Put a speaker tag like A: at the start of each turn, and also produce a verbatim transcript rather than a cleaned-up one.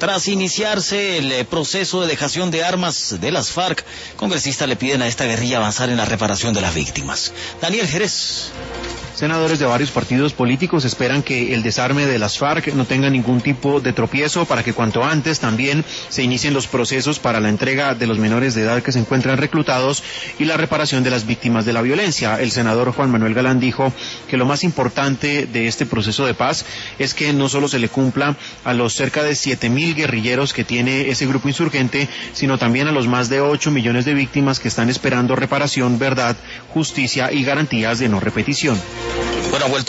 A: Tras iniciarse el proceso de dejación de armas de las FARC, congresistas le piden a esta guerrilla avanzar en la reparación de las víctimas. Daniel Jerez.
B: Senadores de varios partidos políticos esperan que el desarme de las FARC no tenga ningún tipo de tropiezo para que cuanto antes también se inicien los procesos para la entrega de los menores de edad que se encuentran reclutados y la reparación de las víctimas de la violencia. El senador Juan Manuel Galán dijo que lo más importante de este proceso de paz es que no solo se le cumpla a los cerca de siete mil guerrilleros que tiene ese grupo insurgente, sino también a los más de ocho millones de víctimas que están esperando reparación, verdad, justicia y garantías de no repetición.
A: Bueno, ha vuelto